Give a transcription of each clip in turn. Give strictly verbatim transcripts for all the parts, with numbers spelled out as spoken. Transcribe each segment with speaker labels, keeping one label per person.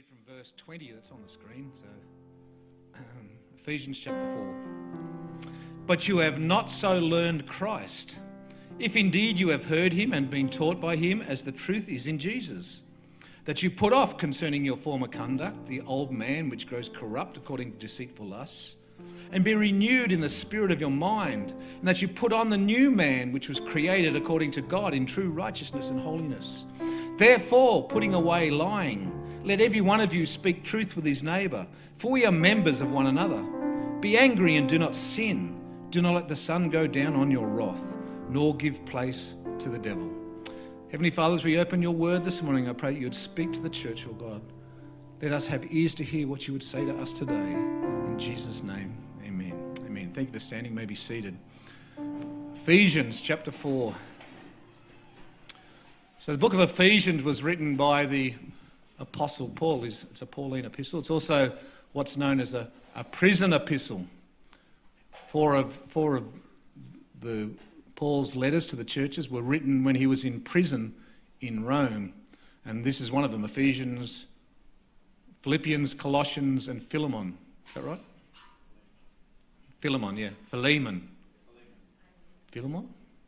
Speaker 1: read from verse twenty that's on the screen. So, um, Ephesians chapter four. But you have not so learned Christ, if indeed you have heard him and been taught by him as the truth is in Jesus, that you put off concerning your former conduct the old man which grows corrupt according to deceitful lusts, and be renewed in the spirit of your mind, and that you put on the new man which was created according to God in true righteousness and holiness. Therefore, putting away lying, let every one of you speak truth with his neighbour, for we are members of one another. Be angry and do not sin. Do not let the sun go down on your wrath, nor give place to the devil. Heavenly Father, as we open your word this morning, I pray that you would speak to the church, oh God. Let us have ears to hear what you would say to us today. In Jesus' name, amen. Amen. Thank you for standing. You may be seated. Ephesians chapter four. So the book of Ephesians was written by the Apostle Paul. It's a Pauline epistle. It's also what's known as a, a prison epistle. Four of, four of the Paul's letters to the churches were written when he was in prison in Rome. And this is one of them, Ephesians, Philippians, Colossians, and Philemon. Is that right? Philemon, yeah. Philemon. Philemon?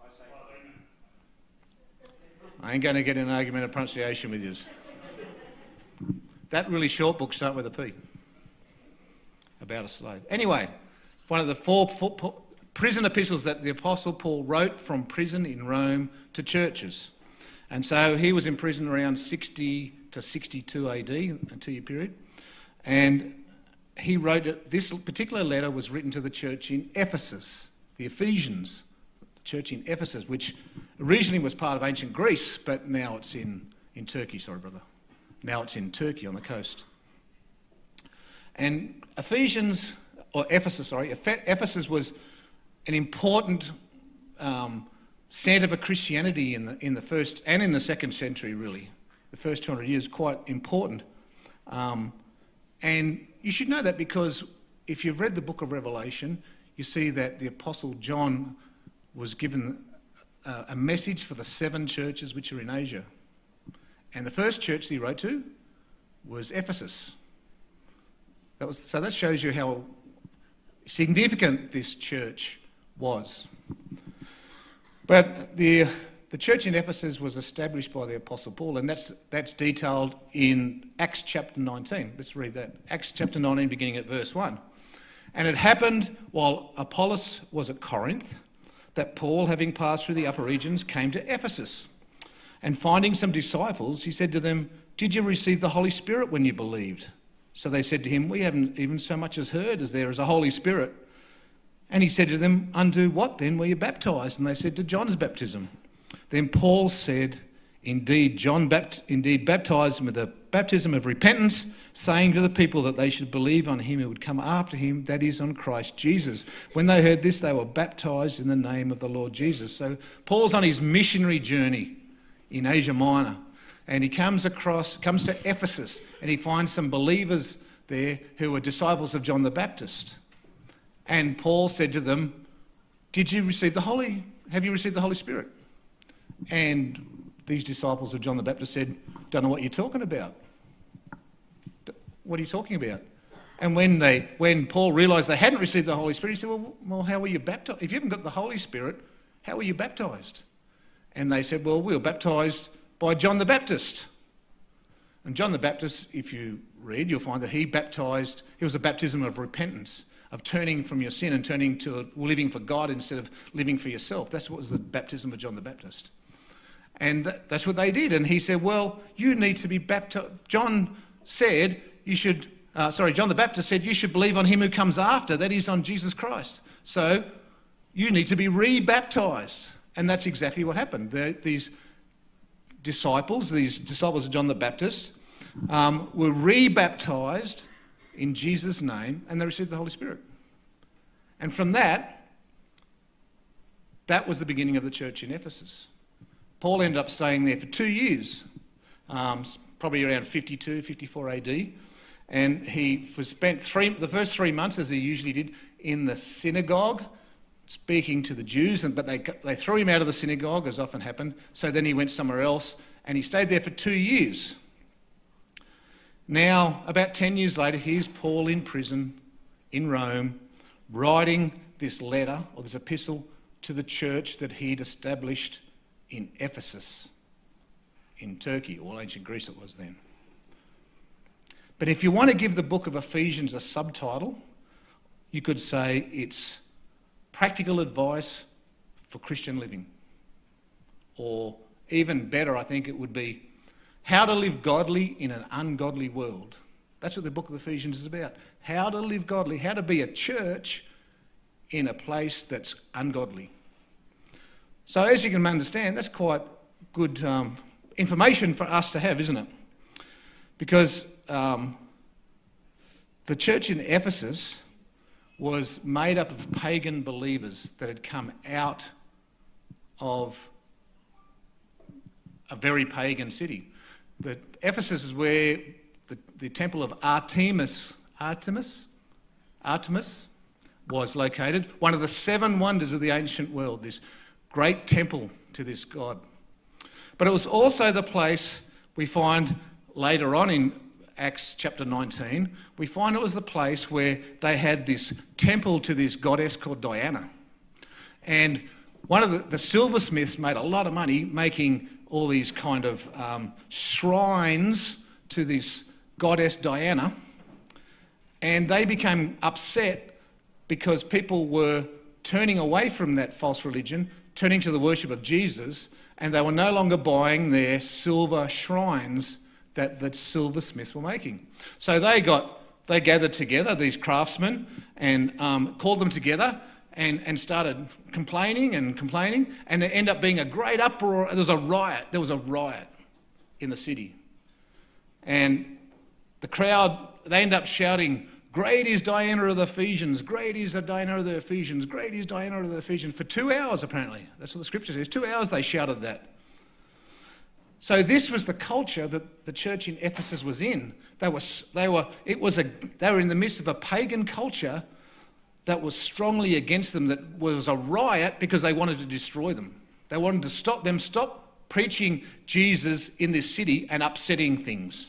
Speaker 1: I ain't going to get in an argument of pronunciation with you. That really short book starts with a P. About a slave. Anyway, one of the four, four prison epistles that the Apostle Paul wrote from prison in Rome to churches. And so he was in prison around sixty to sixty-two A D, a two-year period. And he wrote it, this particular letter was written to the church in Ephesus, the Ephesians, the church in Ephesus, which originally was part of ancient Greece, but now it's in, in Turkey, sorry brother. Now it's in Turkey on the coast. And Ephesians, or Ephesus, sorry, Ephesus was an important um, centre for Christianity in the in the first and in the second century, really. The first two hundred years, quite important. Um, and you should know that because if you've read the book of Revelation, you see that the Apostle John was given a, a message for the seven churches which are in Asia. And the first church that he wrote to was Ephesus. That was, so that shows you how significant this church was. But the the church in Ephesus was established by the Apostle Paul, and that's that's detailed in Acts chapter nineteen. Let's read that. Acts chapter nineteen, beginning at verse one. And it happened while Apollos was at Corinth that Paul, having passed through the upper regions, came to Ephesus. And finding some disciples, he said to them, "Did you receive the Holy Spirit when you believed?" So they said to him, "We haven't even so much as heard as there is a Holy Spirit." And he said to them, "Unto what then were you baptized?" And they said, "To John's baptism." Then Paul said, Indeed, John bapt- indeed baptized them with the baptism of repentance, saying to the people that they should believe on him who would come after him, that is, on Christ Jesus. When they heard this, they were baptized in the name of the Lord Jesus. So Paul's on his missionary journey in Asia Minor, and he comes across, comes to Ephesus, and he finds some believers there who were disciples of John the Baptist. And Paul said to them, "Did you receive the Holy, have you received the Holy Spirit?" And these disciples of John the Baptist said, "Don't know what you're talking about." "What are you talking about?" And when they, when Paul realised they hadn't received the Holy Spirit, he said, well, well, how were you baptised? If you haven't got the Holy Spirit, how were you baptised? And they said, "Well, we were baptised by John the Baptist." And John the Baptist, if you read, you'll find that he baptised, he was a baptism of repentance, of turning from your sin and turning to living for God instead of living for yourself. That's what was the baptism of John the Baptist. And that's what they did. And he said, well, you need to be baptized. John said you should, uh, sorry, John the Baptist said you should believe on him who comes after, that is on Jesus Christ. So you need to be re-baptized. And that's exactly what happened. The, these disciples, these disciples of John the Baptist, um, were re-baptized in Jesus' name, and they received the Holy Spirit. And from that, that was the beginning of the church in Ephesus. Paul ended up staying there for two years, um, probably around fifty-two, fifty-four A D, and he was spent three, the first three months, as he usually did, in the synagogue, speaking to the Jews, and, but they, they threw him out of the synagogue, as often happened, so then he went somewhere else, and he stayed there for two years. Now, about ten years later, here's Paul in prison in Rome, writing this letter or this epistle to the church that he'd established in Ephesus, in Turkey, or ancient Greece it was then. But if you want to give the book of Ephesians a subtitle, you could say it's Practical Advice for Christian Living. Or even better, I think it would be How to Live Godly in an Ungodly World. That's what the book of Ephesians is about. How to live godly, how to be a church in a place that's ungodly. So as you can understand, that's quite good um, information for us to have, isn't it? Because um, the church in Ephesus was made up of pagan believers that had come out of a very pagan city. The, Ephesus is where the, the temple of Artemis, Artemis, Artemis was located, one of the seven wonders of the ancient world, this great temple to this god. But it was also the place we find later on in Acts chapter nineteen, we find it was the place where they had this temple to this goddess called Diana. And one of the, the silversmiths made a lot of money making all these kind of um, shrines to this goddess Diana. And they became upset because people were turning away from that false religion, turning to the worship of Jesus, and they were no longer buying their silver shrines that the silversmiths were making. So they got, they gathered together, these craftsmen, and um, called them together and, and started complaining and complaining, and it ended up being a great uproar. There was a riot. There was a riot in the city. And the crowd, they ended up shouting, "Great is Diana of the Ephesians, great is the Diana of the Ephesians, great is Diana of the Ephesians," for two hours apparently. That's what the scripture says. Two hours they shouted that. So this was the culture that the church in Ephesus was in. They were, they were, it was a, they were in the midst of a pagan culture that was strongly against them, that was a riot because they wanted to destroy them. They wanted to stop them, stop preaching Jesus in this city and upsetting things.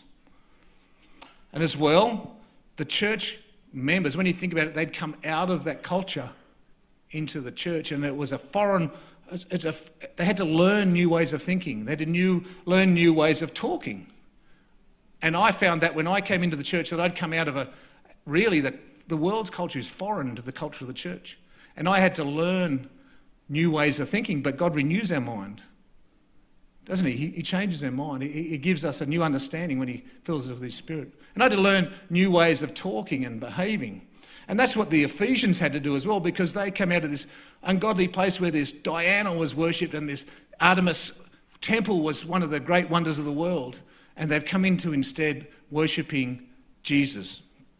Speaker 1: And as well, the church members, when you think about it, they'd come out of that culture into the church, and it was a foreign, it's, it's a, they had to learn new ways of thinking. They had to new, learn new ways of talking. And I found that when I came into the church that I'd come out of a, really the, the world's culture is foreign to the culture of the church. And I had to learn new ways of thinking, but God renews our mind. Doesn't he? He, he changes our mind. He, he gives us a new understanding when he fills us with his Spirit. And I had to learn new ways of talking and behaving. And that's what the Ephesians had to do as well, because they came out of this ungodly place where this Diana was worshipped and this Artemis temple was one of the great wonders of the world. And they've come into instead worshipping Jesus.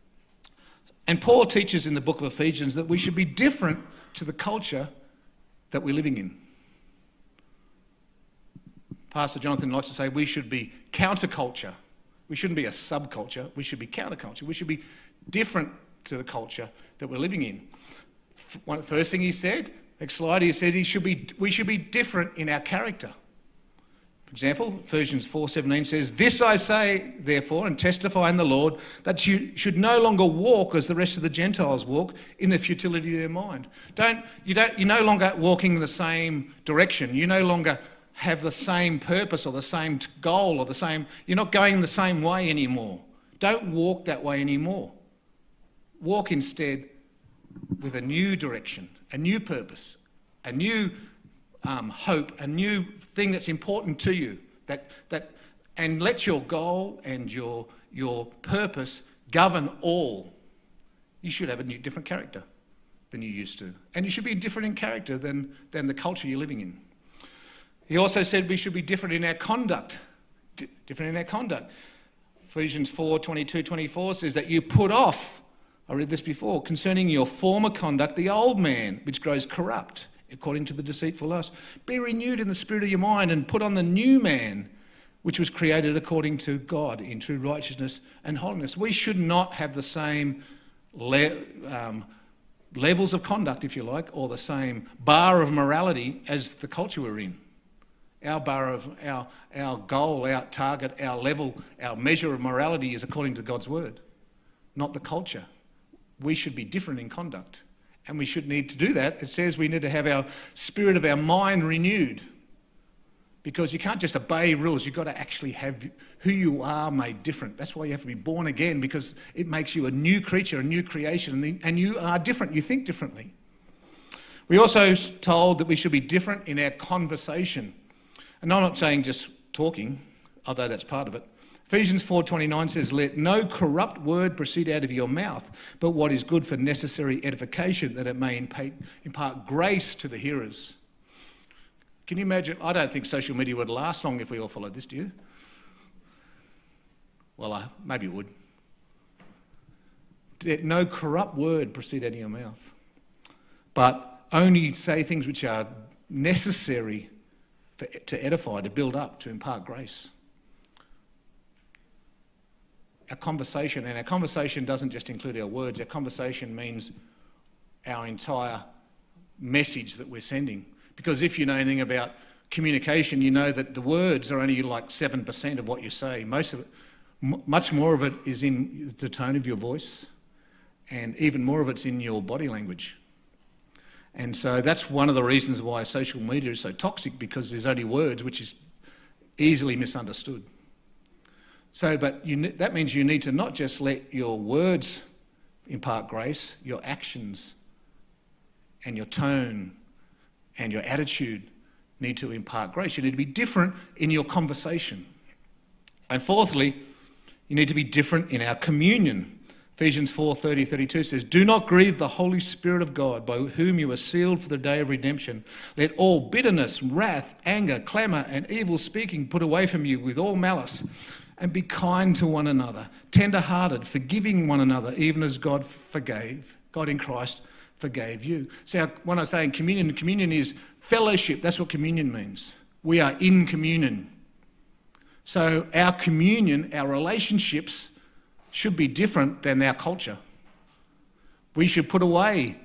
Speaker 1: And Paul teaches in the book of Ephesians that we should be different to the culture that we're living in. Pastor Jonathan likes to say we should be counterculture. We shouldn't be a subculture. We should be counterculture. We should be different to the culture that we're living in. One, the first thing he said, next slide, he said he should be, we should be different in our character. For example, Ephesians four seventeen says, "This I say, therefore, and testify in the Lord, that you should no longer walk as the rest of the Gentiles walk, in the futility of their mind." Don't, you don't, you're no longer walking in the same direction. You no longer have the same purpose or the same goal or the same, you're not going the same way anymore. Don't walk that way anymore. Walk instead with a new direction, a new purpose, a new um, hope, a new thing that's important to you. That, that, and let your goal and your, your purpose govern all. You should have a new, different character than you used to. And you should be different in character than, than the culture you're living in. He also said we should be different in our conduct. D- different in our conduct. Ephesians four twenty-two twenty-four says that you put off, I read this before, concerning your former conduct, the old man, which grows corrupt according to the deceitful lust. Be renewed in the spirit of your mind and put on the new man, which was created according to God in true righteousness and holiness. We should not have the same le- um, levels of conduct, if you like, or the same bar of morality as the culture we're in. Our bar of our our goal, our target, our level, our measure of morality is according to God's word, not the culture. We should be different in conduct, and we should need to do that. It says we need to have our spirit of our mind renewed, because you can't just obey rules. You've got to actually have who you are made different. That's why you have to be born again, because it makes you a new creature, a new creation, and you are different. You think differently. We also told that we should be different in our conversation. And I'm not saying just talking, although that's part of it. Ephesians four twenty-nine says, "Let no corrupt word proceed out of your mouth, but what is good for necessary edification, that it may impart grace to the hearers." Can you imagine? I don't think social media would last long if we all followed this, do you? Well, uh, maybe it would. Let no corrupt word proceed out of your mouth, but only say things which are necessary for, to edify, to build up, to impart grace. Our conversation, and our conversation doesn't just include our words, our conversation means our entire message that we're sending. Because if you know anything about communication, you know that the words are only like seven percent of what you say. Most of it, m- much more of it is in the tone of your voice, and even more of it's in your body language. And so that's one of the reasons why social media is so toxic, because there's only words, which is easily misunderstood. So, but you, that means you need to not just let your words impart grace, your actions and your tone and your attitude need to impart grace. You need to be different in your conversation. And fourthly, you need to be different in our communion. Ephesians four thirty, thirty-two says, "Do not grieve the Holy Spirit of God, by whom you are sealed for the day of redemption. Let all bitterness, wrath, anger, clamour and evil speaking put away from you with all malice. And be kind to one another, tender-hearted, forgiving one another, even as God forgave, God in Christ forgave you." So when I say communion, communion is fellowship. That's what communion means. We are in communion. So our communion, our relationships should be different than our culture. We should put away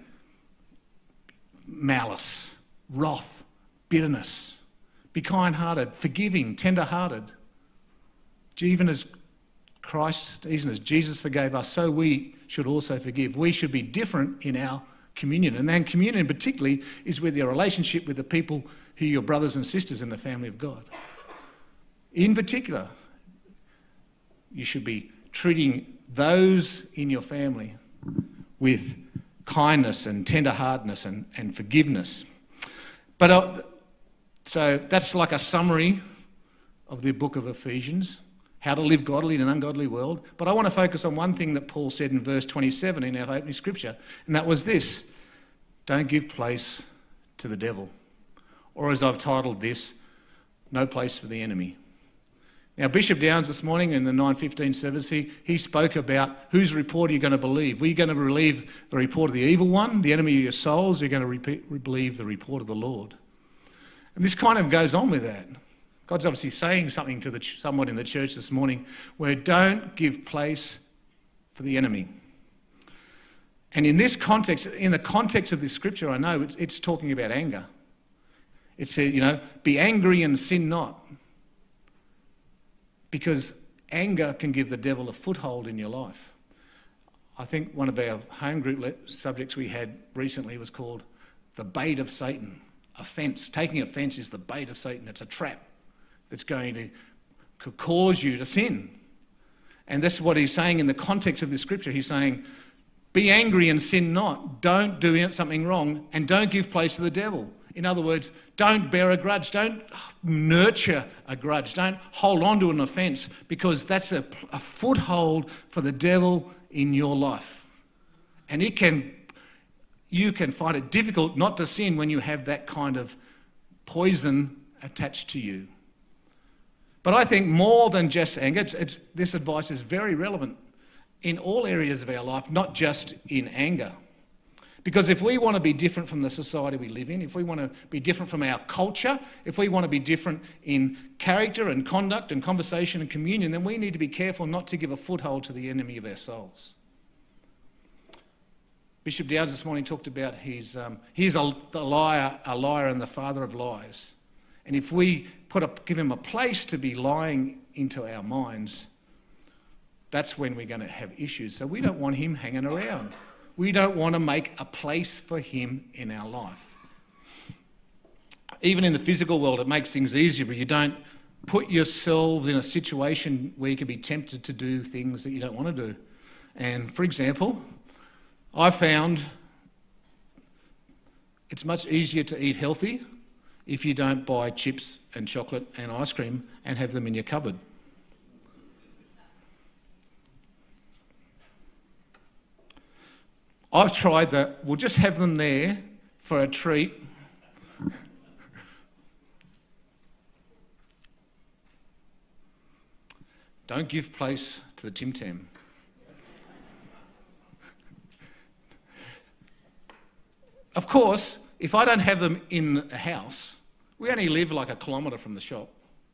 Speaker 1: malice, wrath, bitterness. Be kind-hearted, forgiving, tender-hearted. Even as Christ, even as Jesus forgave us, so we should also forgive. We should be different in our communion. And then communion particularly is with your relationship with the people who are your brothers and sisters in the family of God. In particular, you should be treating those in your family with kindness and tender-heartedness and, and forgiveness. But uh, so that's like a summary of the book of Ephesians. How to live godly in an ungodly world. But I want to focus on one thing that Paul said in verse twenty-seven in our opening scripture, and that was this: don't give place to the devil. Or as I've titled this, no place for the enemy. Now, Bishop Downs this morning in the nine fifteen service, he, he spoke about whose report are you going to believe? Were you going to believe the report of the evil one, the enemy of your souls, or are you going to repeat, believe the report of the Lord? And this kind of goes on with that. God's obviously saying something to the, someone in the church this morning, where don't give place for the enemy. And in this context, in the context of this scripture, I know it's, it's talking about anger. It said, you know, be angry and sin not. Because anger can give the devil a foothold in your life. I think one of our home group subjects we had recently was called the bait of Satan. Offence. Taking offence is the bait of Satan. It's a trap that's going to cause you to sin. And that's what he's saying in the context of this scripture. He's saying, be angry and sin not. Don't do something wrong, and don't give place to the devil. In other words, don't bear a grudge. Don't nurture a grudge. Don't hold on to an offence, because that's a, a foothold for the devil in your life. And it can, you can find it difficult not to sin when you have that kind of poison attached to you. But I think more than just anger, it's, it's, this advice is very relevant in all areas of our life, not just in anger. Because if we want to be different from the society we live in, if we want to be different from our culture, if we want to be different in character and conduct and conversation and communion, then we need to be careful not to give a foothold to the enemy of our souls. Bishop Dowds this morning talked about he's, um, he's a, a liar, a liar and the father of lies. And if we put a, give him a place to be lying into our minds, that's when we're going to have issues. So we don't want him hanging around. We don't want to make a place for him in our life. Even in the physical world, it makes things easier, but you don't put yourselves in a situation where you can be tempted to do things that you don't want to do. And for example, I found it's much easier to eat healthy if you don't buy chips and chocolate and ice cream and have them in your cupboard. I've tried that. We'll just have them there for a treat. Don't give place to the Tim Tam. Of course, if I don't have them in a house, we only live like a kilometre from the shop.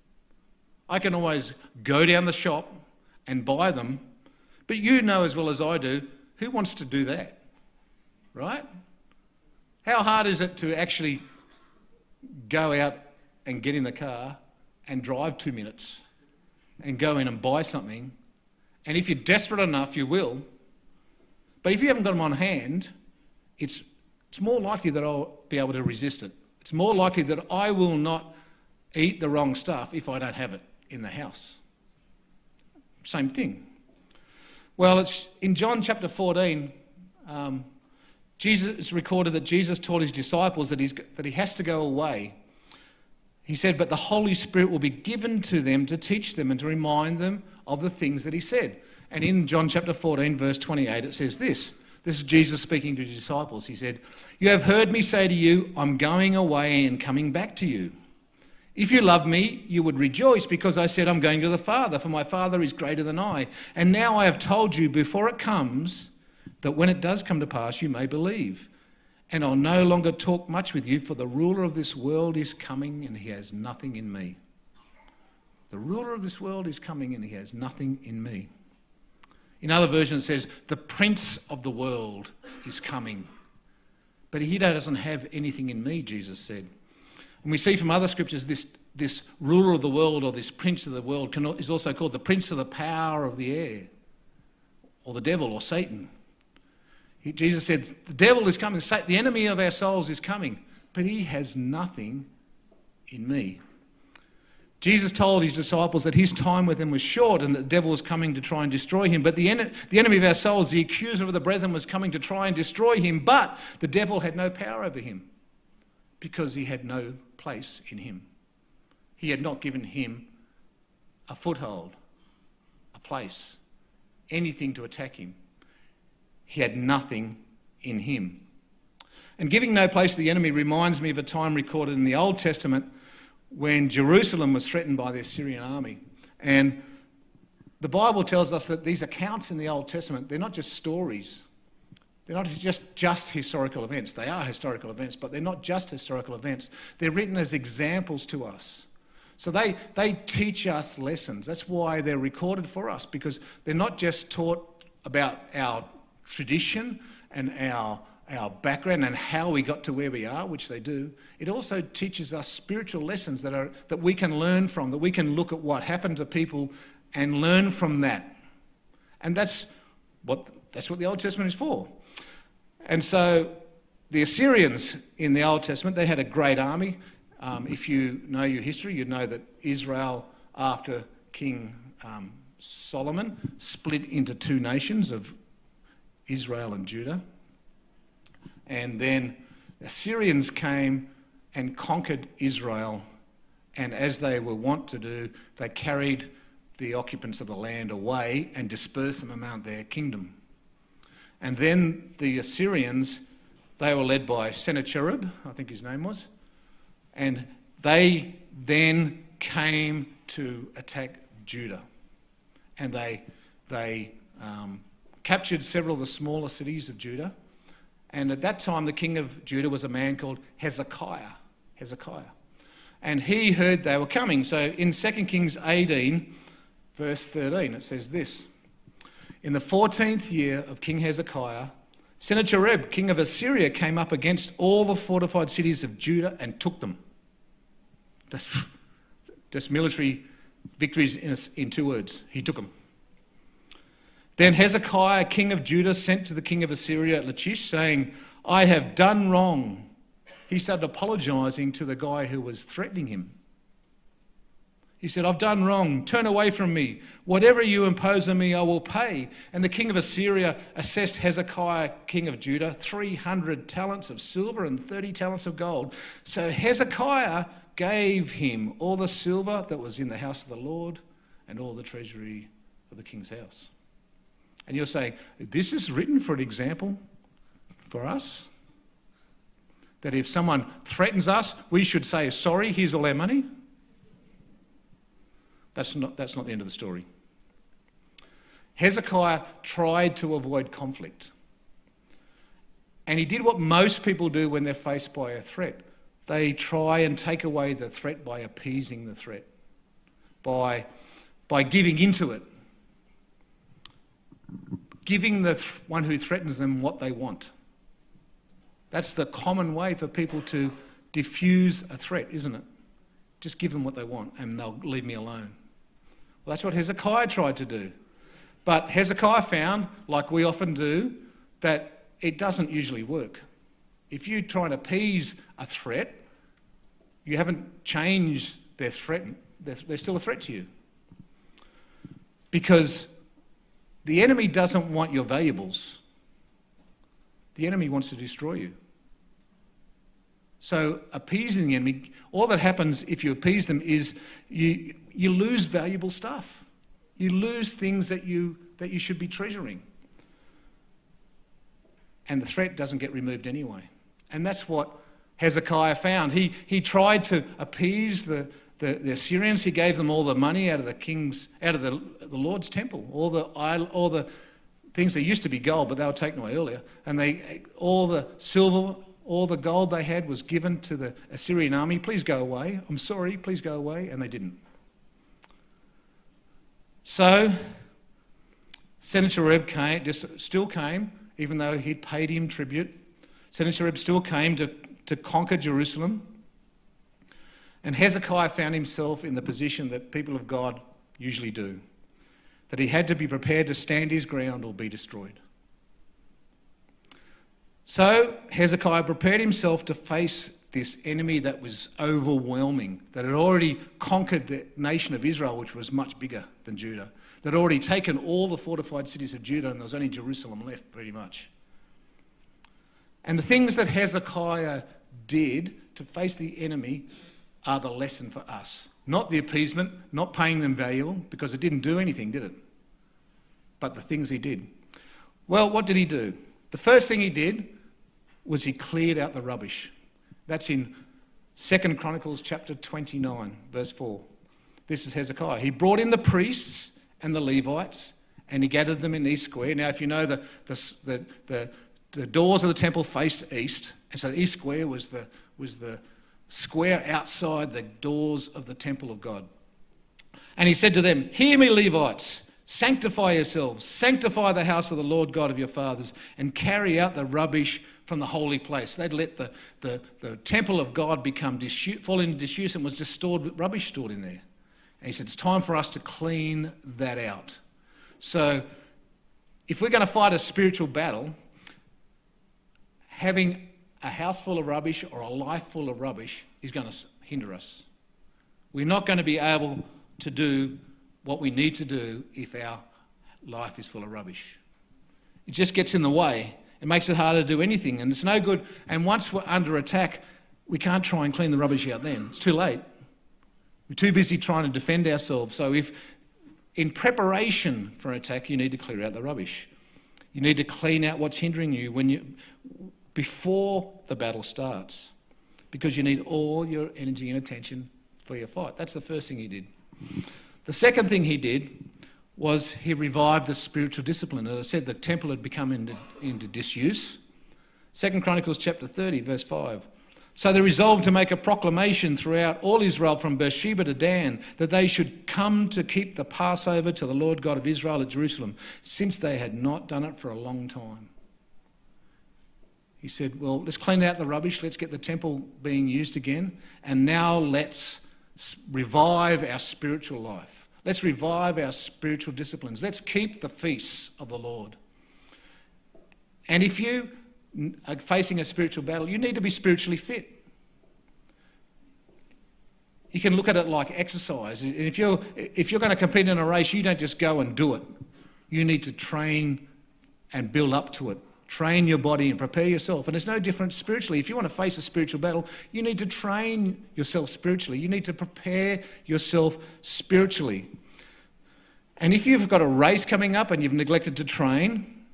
Speaker 1: I can always go down the shop and buy them, but you know as well as I do, who wants to do that, right? How hard is it to actually go out and get in the car and drive two minutes and go in and buy something? And if you're desperate enough, you will. But if you haven't got them on hand, it's It's more likely that I'll be able to resist it. It's more likely that I will not eat the wrong stuff if I don't have it in the house. Same thing. Well, it's in John chapter fourteen, um, Jesus, it's recorded that Jesus told his disciples that, he's, that he has to go away. He said, but the Holy Spirit will be given to them to teach them and to remind them of the things that he said. And in John chapter fourteen, verse twenty-eight, it says this. This is Jesus speaking to his disciples. He said, you have heard me say to you, I'm going away and coming back to you. If you love me, you would rejoice because I said I'm going to the Father, for my Father is greater than I. And now I have told you before it comes, that when it does come to pass, you may believe. And I'll no longer talk much with you, for the ruler of this world is coming and he has nothing in me. The ruler of this world is coming and he has nothing in me. In other versions it says, the prince of the world is coming. But he doesn't have anything in me, Jesus said. And we see from other scriptures this, this ruler of the world or this prince of the world can, is also called the prince of the power of the air, or the devil or Satan. He, Jesus said, the devil is coming, the enemy of our souls is coming, but he has nothing in me. Jesus told his disciples that his time with them was short and that the devil was coming to try and destroy him. But the, en- the enemy of our souls, the accuser of the brethren, was coming to try and destroy him. But the devil had no power over him because he had no place in him. He had not given him a foothold, a place, anything to attack him. He had nothing in him. And giving no place to the enemy reminds me of a time recorded in the Old Testament when Jerusalem was threatened by the Assyrian army. And the Bible tells us that these accounts in the Old Testament, they're not just stories. They're not just, just historical events. They are historical events, but they're not just historical events. They're written as examples to us. So they, they teach us lessons. That's why they're recorded for us, because they're not just taught about our tradition and our our background and how we got to where we are, which they do. It also teaches us spiritual lessons that are that we can learn from, that we can look at what happened to people and learn from that. And that's what that's what the Old Testament is for. And so the Assyrians in the Old Testament, they had a great army. Um, if you know your history, you know that Israel, after King um, Solomon, split into two nations of Israel and Judah. And then the Assyrians came and conquered Israel, and as they were wont to do, they carried the occupants of the land away and dispersed them among their kingdom. And then the Assyrians, they were led by Sennacherib, I think his name was, and they then came to attack Judah. And they, they um, captured several of the smaller cities of Judah. And at that time, the king of Judah was a man called Hezekiah. Hezekiah. And he heard they were coming. So in Second Kings eighteen, verse thirteen, it says this. In the fourteenth year of King Hezekiah, Sennacherib, king of Assyria, came up against all the fortified cities of Judah and took them. Just, just military victories in, a, in two words. He took them. Then Hezekiah, king of Judah, sent to the king of Assyria at Lachish, saying, I have done wrong. He started apologising to the guy who was threatening him. He said, I've done wrong. Turn away from me. Whatever you impose on me, I will pay. And the king of Assyria assessed Hezekiah, king of Judah, three hundred talents of silver and thirty talents of gold. So Hezekiah gave him all the silver that was in the house of the Lord and all the treasury of the king's house. And you're saying, this is written for an example for us? That if someone threatens us, we should say, sorry, here's all our money? That's not, that's not the end of the story. Hezekiah tried to avoid conflict. And he did what most people do when they're faced by a threat. They try and take away the threat by appeasing the threat, by, by giving into it, giving the th- one who threatens them what they want. That's the common way for people to diffuse a threat, isn't it? Just give them what they want and they'll leave me alone. Well, that's what Hezekiah tried to do. But Hezekiah found, like we often do, that it doesn't usually work. If you try and appease a threat, you haven't changed their threat. They're, they're still a threat to you. Because the enemy doesn't want your valuables. The enemy wants to destroy you. So appeasing the enemy, all that happens if you appease them is you, you lose valuable stuff. You lose things that you, that you should be treasuring. And the threat doesn't get removed anyway. And that's what Hezekiah found. He, he tried to appease the, the, the Assyrians. He gave them all the money out of the king's, out of the, the Lord's temple, all the, all the things that used to be gold, but they were taken away earlier. And they, all the silver, all the gold they had was given to the Assyrian army. Please go away. I'm sorry, please go away. And they didn't. So Sennacherib came, just still came, even though he'd paid him tribute. Sennacherib still came to, to conquer Jerusalem. And Hezekiah found himself in the position that people of God usually do, that he had to be prepared to stand his ground or be destroyed. So Hezekiah prepared himself to face this enemy that was overwhelming, that had already conquered the nation of Israel, which was much bigger than Judah, that had already taken all the fortified cities of Judah, and there was only Jerusalem left, pretty much. And the things that Hezekiah did to face the enemy are the lesson for us. Not the appeasement, not paying them valuable, because it didn't do anything, did it? But the things he did. Well, what did he do? The first thing he did was he cleared out the rubbish. That's in Second Chronicles chapter twenty-nine, verse four. This is Hezekiah. He brought in the priests and the Levites, and he gathered them in East Square. Now, if you know, the, the, the, the, the doors of the temple faced east, and so East Square was the, was the square outside the doors of the temple of God. And he said to them, "Hear me, Levites, sanctify yourselves, sanctify the house of the Lord God of your fathers, and carry out the rubbish from the holy place." They'd let the, the, the temple of God become disuse, fall into disuse, and was just stored, rubbish stored in there. And he said, it's time for us to clean that out. So if we're going to fight a spiritual battle, having a house full of rubbish or a life full of rubbish is going to hinder us. We're not going to be able to do what we need to do if our life is full of rubbish. It just gets in the way. It makes it harder to do anything, and it's no good. And once we're under attack, we can't try and clean the rubbish out then. It's too late. We're too busy trying to defend ourselves. So if in preparation for an attack, you need to clear out the rubbish. You need to clean out what's hindering you when you before the battle starts, because you need all your energy and attention for your fight. That's the first thing he did. The second thing he did was he revived the spiritual discipline. As I said, the temple had become into, into disuse. Second Chronicles chapter thirty, verse five. So they resolved to make a proclamation throughout all Israel from Beersheba to Dan that they should come to keep the Passover to the Lord God of Israel at Jerusalem, since they had not done it for a long time. He said, well, let's clean out the rubbish, let's get the temple being used again, and now let's S- Revive our spiritual life. Let's revive our spiritual disciplines. Let's keep the feasts of the Lord. And if you are facing a spiritual battle, you need to be spiritually fit. You can look at it like exercise. If you're, if you're going to compete in a race, you don't just go and do it. You need to train and build up to it. Train your body and prepare yourself. And it's no different spiritually. If you want to face a spiritual battle, you need to train yourself spiritually. You need to prepare yourself spiritually. And if you've got a race coming up and you've neglected to train,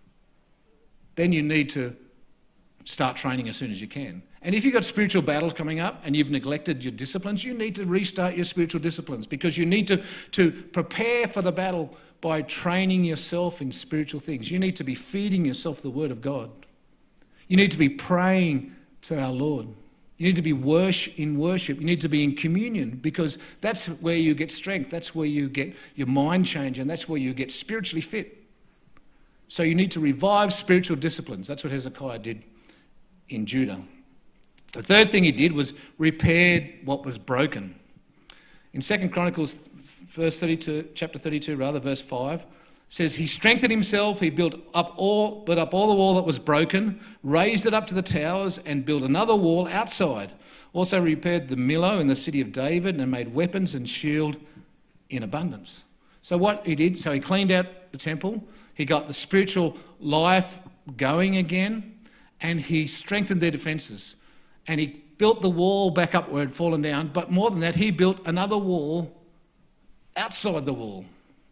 Speaker 1: then you need to start training as soon as you can. And if you've got spiritual battles coming up and you've neglected your disciplines, you need to restart your spiritual disciplines, because you need to, to prepare for the battle by training yourself in spiritual things. You need to be feeding yourself the Word of God. You need to be praying to our Lord. You need to be worship, in worship. You need to be in communion, because that's where you get strength. That's where you get your mind change, and that's where you get spiritually fit. So you need to revive spiritual disciplines. That's what Hezekiah did in Judah. The third thing he did was repaired what was broken. In Second Chronicles, verse thirty-two, chapter thirty-two, rather, verse five, says, he strengthened himself, he built up all, built up all the wall that was broken, raised it up to the towers, and built another wall outside. Also repaired the Millo in the city of David, and made weapons and shield in abundance. So what he did, so he cleaned out the temple, he got the spiritual life going again, and he strengthened their defences. And he built the wall back up where it had fallen down, but more than that, he built another wall outside the wall.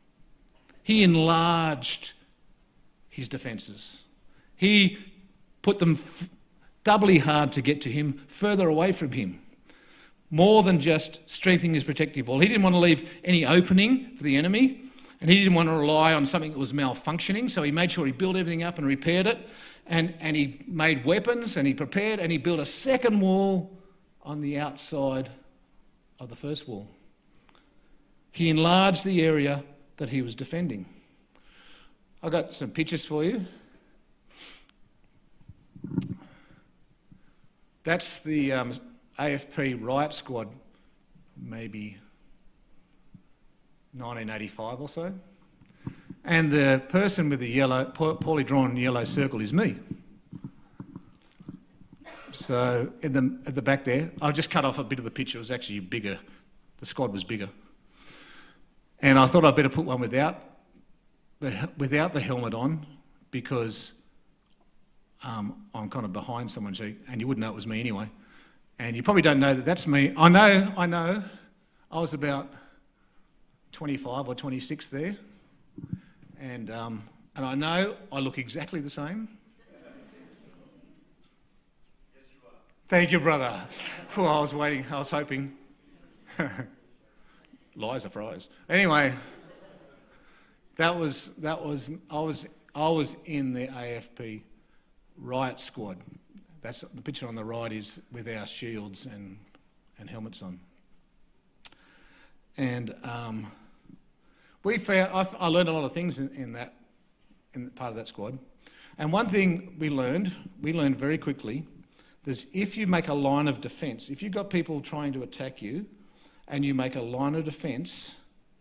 Speaker 1: He enlarged his defences. He put them f- doubly hard to get to him, further away from him. More than just strengthening his protective wall. He didn't want to leave any opening for the enemy, and he didn't want to rely on something that was malfunctioning, so he made sure he built everything up and repaired it. And, and he made weapons, and he prepared, and he built a second wall on the outside of the first wall. He enlarged the area that he was defending. I've got some pictures for you. That's the um, A F P riot squad, maybe nineteen eighty-five or so. And the person with the yellow, poorly drawn yellow circle is me. So in the, at the back there, I've just cut off a bit of the picture. It was actually bigger. The squad was bigger. And I thought I'd better put one without the, without the helmet on, because um, I'm kind of behind someone, and you wouldn't know it was me anyway. And you probably don't know that that's me. I know, I know. I was about twenty-five or twenty-six there. And, um, and I know I look exactly the same.
Speaker 2: Yes, you are.
Speaker 1: Thank you, brother. Well, I was waiting, I was hoping. Lies are fries. Anyway, that was, that was, I was, I was in the A F P riot squad. That's the picture on the right is with our shields and, and helmets on. And um, we found, I, I learned a lot of things in, in that, in part of that squad. And one thing we learned, we learned very quickly, is if you make a line of defence, if you've got people trying to attack you, and you make a line of defence,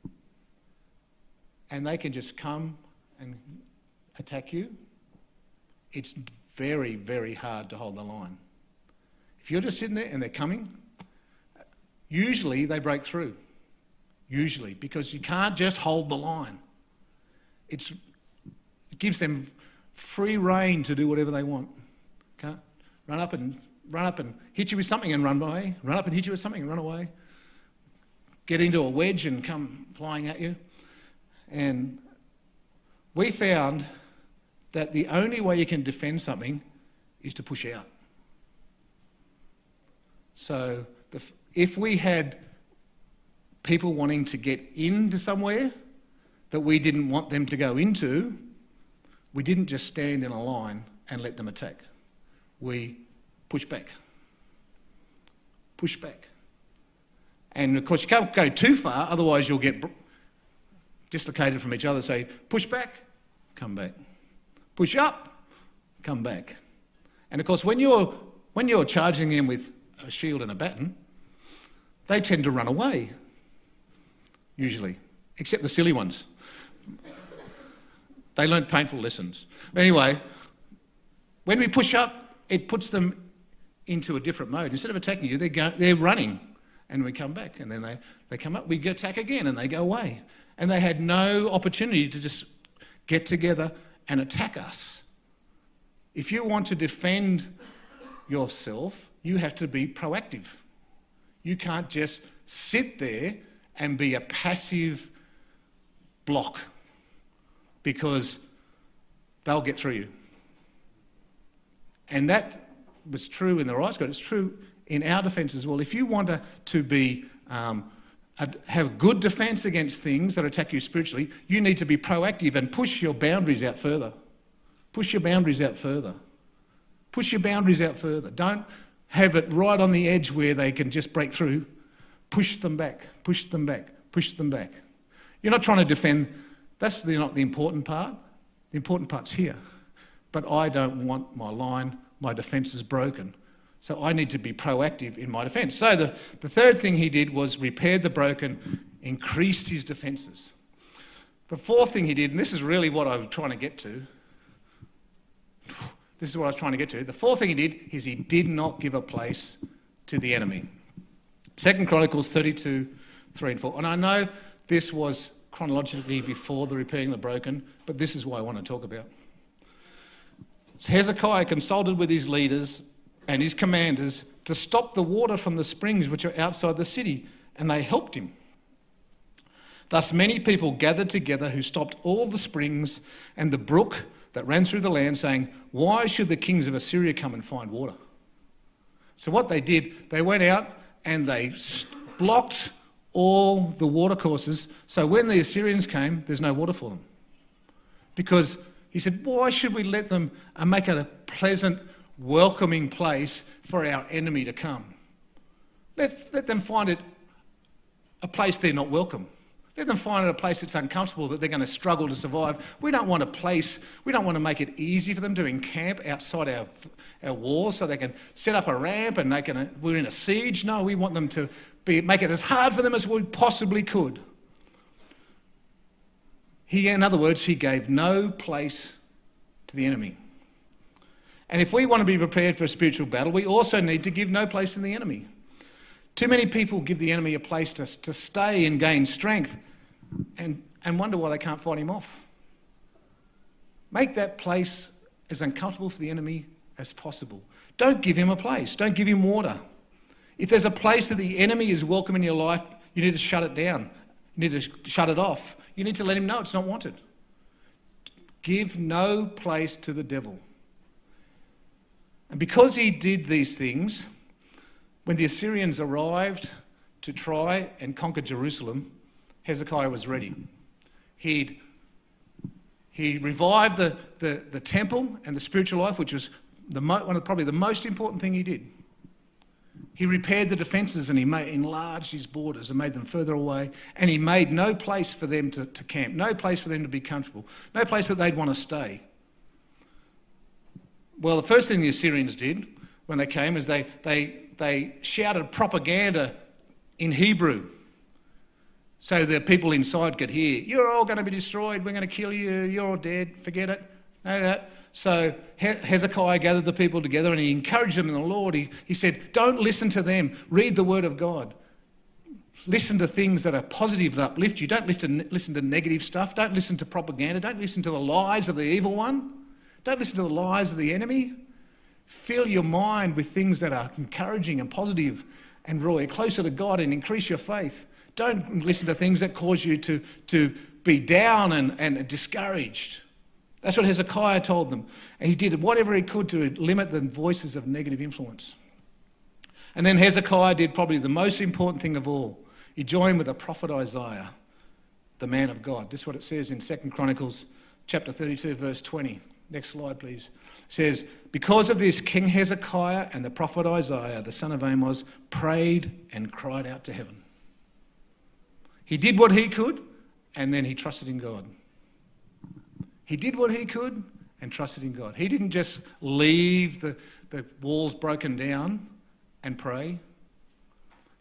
Speaker 1: and they can just come and attack you, it's very, very hard to hold the line. If you're just sitting there and they're coming, usually they break through. Usually, because you can't just hold the line. It's, it gives them free rein to do whatever they want. Can't run up and run up and hit you with something and run away. Run up and hit you with something and run away. Get into a wedge and come flying at you. And we found that the only way you can defend something is to push out. So the, if we had people wanting to get into somewhere that we didn't want them to go into, we didn't just stand in a line and let them attack. We push back. Push back. And of course you can't go too far, otherwise you'll get dislocated from each other. So push back, come back. Push up, come back. And of course when you're, when you're charging them with a shield and a baton, they tend to run away, usually, except the silly ones. They learned painful lessons. But anyway, when we push up, it puts them into a different mode. Instead of attacking you, they're, go, they're running, and we come back, and then they, they come up, we go attack again, and they go away. And they had no opportunity to just get together and attack us. If you want to defend yourself, you have to be proactive. You can't just sit there and be a passive block, because they'll get through you. And that was true in the Rights Code. It's true in our defence as well. If you want to, to be um, a, have good defence against things that attack you spiritually, you need to be proactive and push your boundaries out further. Push your boundaries out further. Push your boundaries out further. Don't have it right on the edge where they can just break through. Push them back, push them back, push them back. You're not trying to defend. That's the, not the important part. The important part's here. But I don't want my line, my defence is broken. So I need to be proactive in my defence. So the, the third thing he did was repaired the broken, increased his defences. The fourth thing he did, and this is really what I was trying to get to, this is what I was trying to get to. The fourth thing he did is he did not give a place to the enemy. Second Chronicles thirty-two, three and four. And I know this was chronologically before the repairing the broken, but this is what I want to talk about. So Hezekiah consulted with his leaders and his commanders to stop the water from the springs which are outside the city, and they helped him. Thus many people gathered together who stopped all the springs and the brook that ran through the land, saying, "Why should the kings of Assyria come and find water?" So what they did, they went out and they blocked all the watercourses, so when the Assyrians came, there's no water for them. Because he said, why should we let them uh, make it a pleasant, welcoming place for our enemy to come? Let's let them find it a place they're not welcome. Let them find it a place that's uncomfortable, that they're going to struggle to survive. We don't want a place, we don't want to make it easy for them to encamp outside our, our walls so they can set up a ramp and they can, we're in a siege. No, we want them to be, make it as hard for them as we possibly could. He, in other words, he gave no place to the enemy. And if we want to be prepared for a spiritual battle, we also need to give no place to the enemy. Too many people give the enemy a place to, to stay and gain strength and, and wonder why they can't fight him off. Make that place as uncomfortable for the enemy as possible. Don't give him a place. Don't give him water. If there's a place that the enemy is welcome in your life, you need to shut it down. You need to shut it off. You need to let him know it's not wanted. Give no place to the devil. And because he did these things, when the Assyrians arrived to try and conquer Jerusalem, Hezekiah was ready. He'd, he revived the, the, the temple and the spiritual life, which was the mo- one of probably the most important thing he did. He repaired the defences and he made, enlarged his borders and made them further away, and he made no place for them to, to camp, no place for them to be comfortable, no place that they'd want to stay. Well, the first thing the Assyrians did when they came is they, they, they shouted propaganda in Hebrew so the people inside could hear, "You're all going to be destroyed, we're going to kill you, you're all dead, forget it." No, no. So Hezekiah gathered the people together and he encouraged them in the Lord. He, he said, don't listen to them, read the word of God. Listen to things that are positive and uplift you. Don't listen to negative stuff. Don't listen to propaganda. Don't listen to the lies of the evil one. Don't listen to the lies of the enemy. Fill your mind with things that are encouraging and positive and draw you closer to God and increase your faith. Don't listen to things that cause you to, to be down and, and discouraged. That's what Hezekiah told them. And he did whatever he could to limit the voices of negative influence. And then Hezekiah did probably the most important thing of all. He joined with the prophet Isaiah, the man of God. This is what it says in Second Chronicles chapter thirty-two, verse twenty. Next slide, please. It says, because of this, King Hezekiah and the prophet Isaiah, the son of Amos, prayed and cried out to heaven. He did what he could, and then he trusted in God. He did what he could and trusted in God. He didn't just leave the, the walls broken down and pray.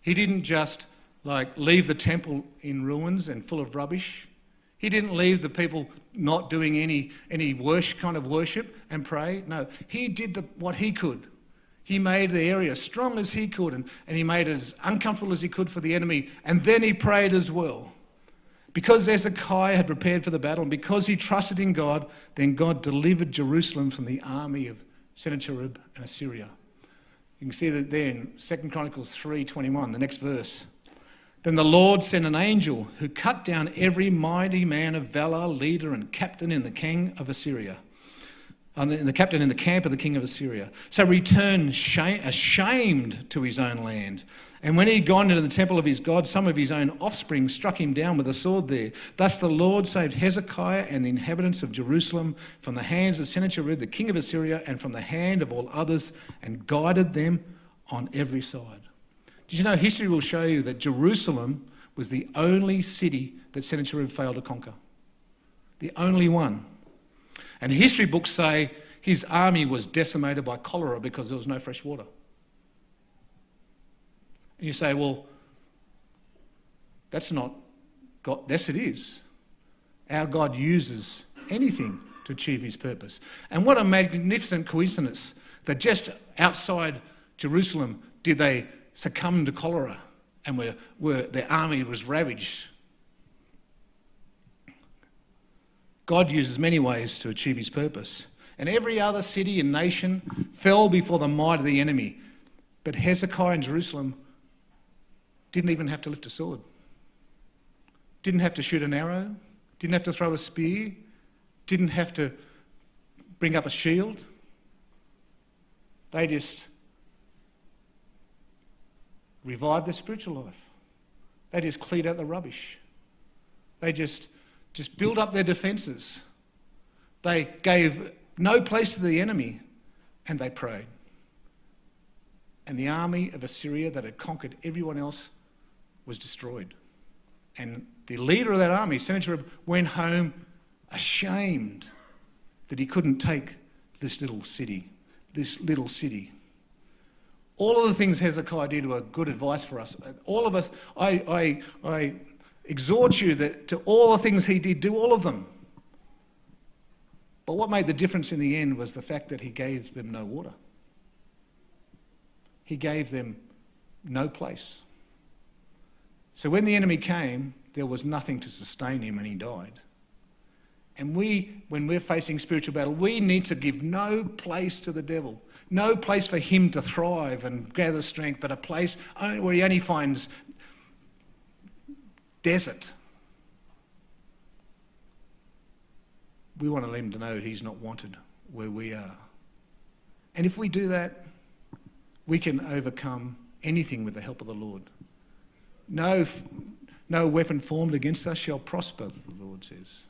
Speaker 1: He didn't just like leave the temple in ruins and full of rubbish. He didn't leave the people not doing any, any worship, kind of worship and pray. No, he did the, what he could. He made the area as strong as he could, and, and he made it as uncomfortable as he could for the enemy. And then he prayed as well. Because Hezekiah had prepared for the battle, and because he trusted in God, then God delivered Jerusalem from the army of Sennacherib and Assyria. You can see that there in Second Chronicles three twenty-one, the next verse. Then the Lord sent an angel who cut down every mighty man of valor, leader and captain in the king of Assyria. And the captain in the camp of the king of Assyria. So he returned shame, ashamed to his own land. And when he'd gone into the temple of his God, some of his own offspring struck him down with a sword there. Thus the Lord saved Hezekiah and the inhabitants of Jerusalem from the hands of Sennacherib, the king of Assyria, and from the hand of all others, and guided them on every side. Did you know history will show you that Jerusalem was the only city that Sennacherib failed to conquer? The only one. And history books say his army was decimated by cholera because there was no fresh water. And you say, well, that's not God. Yes, it is. Our God uses anything to achieve his purpose. And what a magnificent coincidence that just outside Jerusalem did they succumb to cholera and were, were, their army was ravaged. God uses many ways to achieve his purpose. And every other city and nation fell before the might of the enemy. But Hezekiah and Jerusalem didn't even have to lift a sword. Didn't have to shoot an arrow. Didn't have to throw a spear. Didn't have to bring up a shield. They just revived their spiritual life. They just cleared out the rubbish. They just, just built up their defences. They gave no place to the enemy, and they prayed. And the army of Assyria that had conquered everyone else was destroyed. And the leader of that army, Sennacherib, went home ashamed that he couldn't take this little city, this little city. All of the things Hezekiah did were good advice for us. All of us, I, I, I exhort you that to all the things he did, do all of them. But what made the difference in the end was the fact that he gave them no water. He gave them no place. So when the enemy came, there was nothing to sustain him and he died. And we, when we're facing spiritual battle, we need to give no place to the devil. No place for him to thrive and gather strength, but a place where he only finds desert. We want to let him to know he's not wanted where we are. And if we do that, we can overcome anything with the help of the Lord. No, no weapon formed against us shall prosper, the Lord says.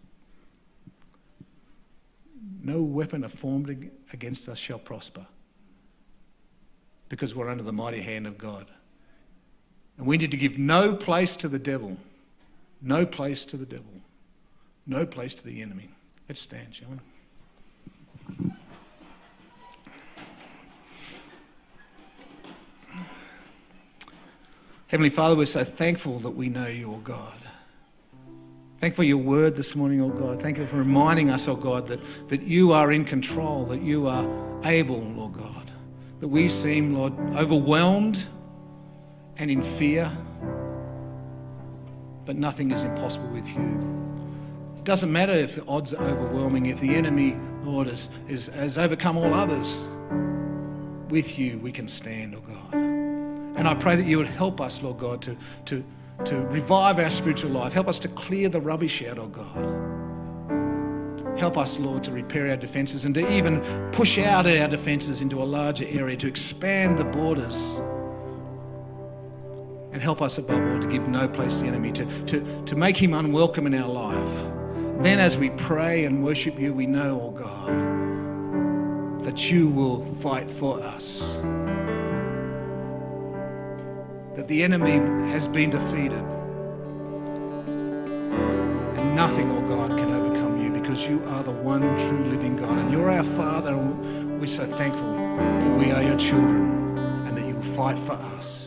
Speaker 1: No weapon formed against us shall prosper, because we're under the mighty hand of God. And we need to give no place to the devil. No place to the devil. No place to the enemy. Let's stand, shall we? Heavenly Father, we're so thankful that we know you, O God. Thank you for your word this morning, oh God. Thank you for reminding us, oh God, that, that you are in control, that you are able, Lord God. That we seem, Lord, overwhelmed and in fear, but nothing is impossible with you. It doesn't matter if the odds are overwhelming, if the enemy, Lord, is, is, has overcome all others. With you we can stand, oh God. And I pray that you would help us, Lord God, to, to to revive our spiritual life. Help us to clear the rubbish out, oh God. Help us, Lord, to repair our defences and to even push out our defences into a larger area, to expand the borders. And help us, above all, to give no place to the enemy, to, to, to make him unwelcome in our life. Then as we pray and worship you, we know, oh God, that you will fight for us. That the enemy has been defeated. And nothing, oh God, can overcome you, because you are the one true living God. And you're our Father. We're so thankful that we are your children and that you will fight for us.